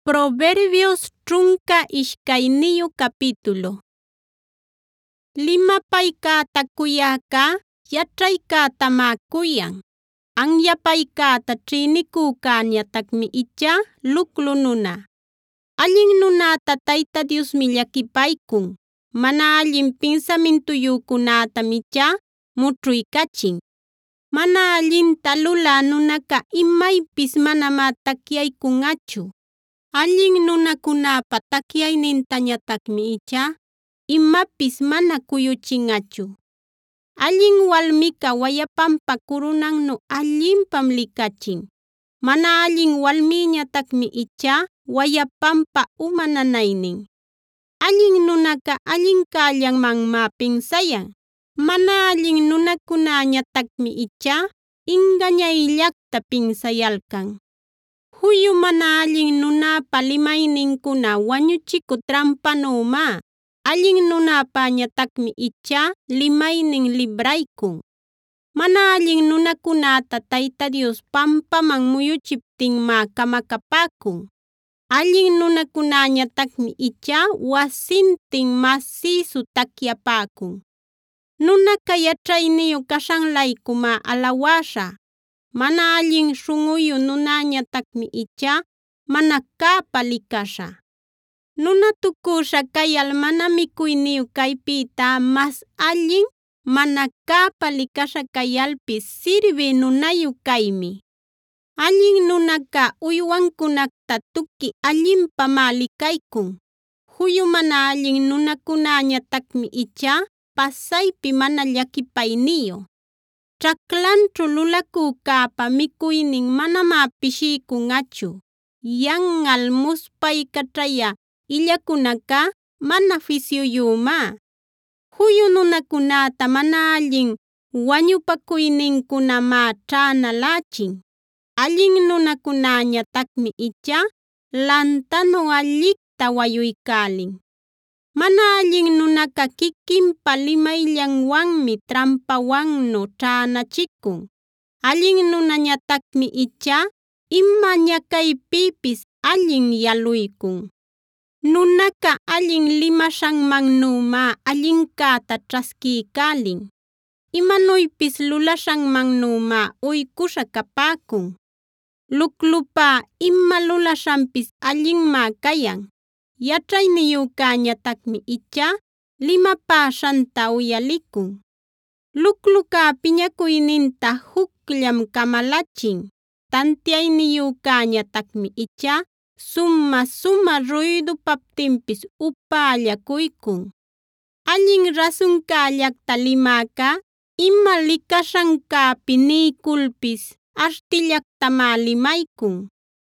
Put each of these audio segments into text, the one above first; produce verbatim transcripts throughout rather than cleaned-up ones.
Proverbios chunka ishkayniyu capítulo. Limapaykata kuyäka yaćhaykatama kuyan. Anyapaykata ćhinikükañataqmi icha luclu nuna. Allin nunata Tayta Diosmi llakipaykun. Mana allin pinsamintuyukunatam icha mućhuykachin. Mana allinta lulä nunaqa imaypis manamá takyaykunꞌachu. Allin nunakunapa takyaynintañataqmi icha imapis mana kuyuchinꞌachu. Allin walmiqa wayapanpa curunannu allinpam likachin. Mana allin walmiñataqmi icha wayapanpa uma nanaynin. Allin nunaqa allincallanmanmá pinsayan. Mana allin nunakunañataqmi icha ingañayllaqta pinsayalkan. Huyu mana allin nunapa limayninkuna wañuchiku trampanümá. Allin nunapañataqmi icha limaynin libraykun. Mana allin nunakunata Tayta Dios pampaman muyuchiptinmá kamakapäkun. Allin nunakunañataqmi icha wasintin masïsu takyapäkun. Nunaqa yaćhayniyu kashanlaykumá alawäśha. Mana allin śhunꞌuyu nunañataqmi icha mana kapa likaśha. Nuna tukusha kayal mana mikuyniyu kaypïta mas allin mana kapa likaśha kayalpis sirbi nunayu kaymi. Allin nunaqa uywankunata tuki allinpamá likaykun. Huyu mana allin nunakunañataqmi icha pasaypi mana llakipayniyu. Ćhaklanćhu lulakücäpa mikuynin manamá pishiykunꞌachu. Yanꞌal muspaykaćhayä illakunaqa mana fisyuyümá. Huyu nunakunata mana allin wañupakuyninkunamá ćhänalächin. Allin nunakunañataqmi icha lantanu allicta wayuykälin. Mana allin nunaqa kikinpa limayllanwanmi trampawannu ćhänachikun. Allin nunañataqmi icha ima ñakaypïpis allin yaluykun. Nunaqa allin limaśhanmannümá allincäta ćhaskïkälin. Imanuypis lulaśhanmannümá uykuśha kapäkun. Luclupa ima lulaśhanpis allinmá kayan. Yaćhayniyükañataqmi icha limapäśhanta uyalikun. Lucluqa piñakuyninta jucllam kamalachin. Tantiayniyükañataqmi icha suma-suma ruydupaptinpis upällakuykum. Allin rasuncällaqta limäqa ima likaśhancäpi niykulpis artillaqtamá limaykun.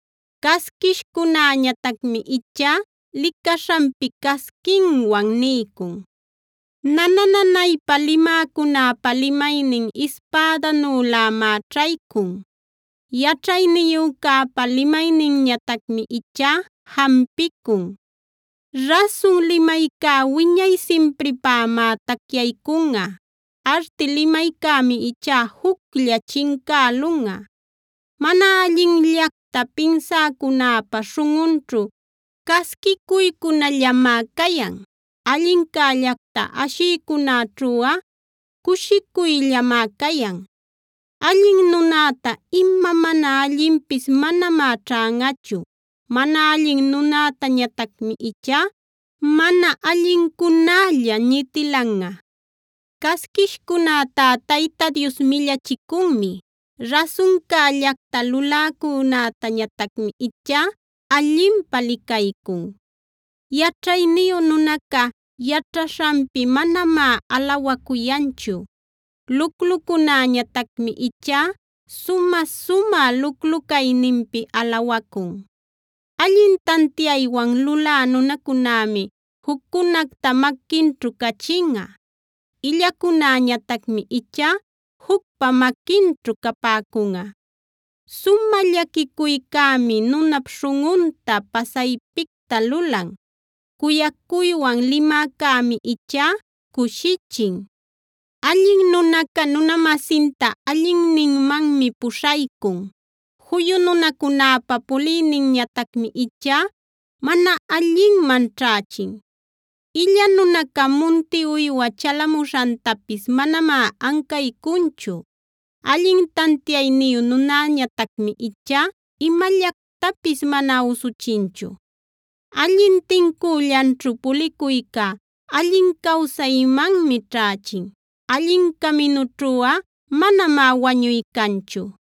Kaskishkunañataqmi icha likaśhanpi kaskinwan niykun. Nana-nanaypa limäkunäpa limaynin ispädanulämá ćhaykun. Yaćhayniyücäpa limayninñataqmi icha hampikun. Rasun limayqa wiñay simpripämá takyaykunꞌa. Arti limayqämi icha juclla chinkälunꞌa. Mana allin llaqta pinsäkunäpa śhunꞌunćhu kaskikuykunallamá kayan. Allincällaqta ashïkunäćhuꞌa kushikuyllamá kayan. Allin nunata ima mana allinpis manamá ćhanꞌachu. Mana allin nunatañataqmi icha mana allincunalla ñitilanꞌa. Kaskishkunata Tayta Dios millachikunmi. Rasuncällaqta luläkunätañataqmi icha allinpa likaykun. Yaćhayniyu nunaqa yaćhaśhanpi manamá alawakuyanchu. Luclukunañataqmi icha suma-suma luclukayninpi alawakun. Allin tantiaywan lulä nunakunämi hukkunaqta makinćhu kachinꞌa. Illakunañataqmi icha hukpa makinćhu kapäkunꞌa. Suma llakikuykämi nunap śhunꞌunta pasaypiqta lulan. Kuyakuywan limäkämi icha kushichin. Allin nunaqa nunamasinta allinninmanmi puśhaykun. Huyu nunakunapa puliyninñataqmi icha mana allinman ćhächin. Illa nunaca munti uywa chalamuśhantapis manamá ankaykunchu. Allin tantiayniyu nunañatacmi ichá imallactapis mana usuchinchu. Allin tincüllanćhu pulicuyca allin kawsaymanmi ćhächin. Allin caminućhuꞌa manamá wañuykanchu.